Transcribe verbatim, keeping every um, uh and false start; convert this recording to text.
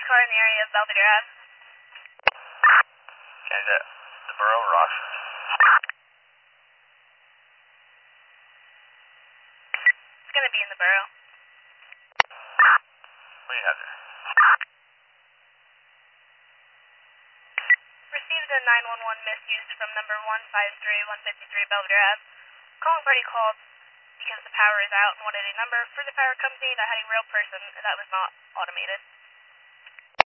car in the area of Belvedere Ave. Okay, the, the borough or Rockford? It's gonna be in the borough. What do you have there? Received a nine one one misuse from number one five three one five three Belvedere Ave. Calling party called because the power is out and wanted a number for the power company that had a real person that was not automated.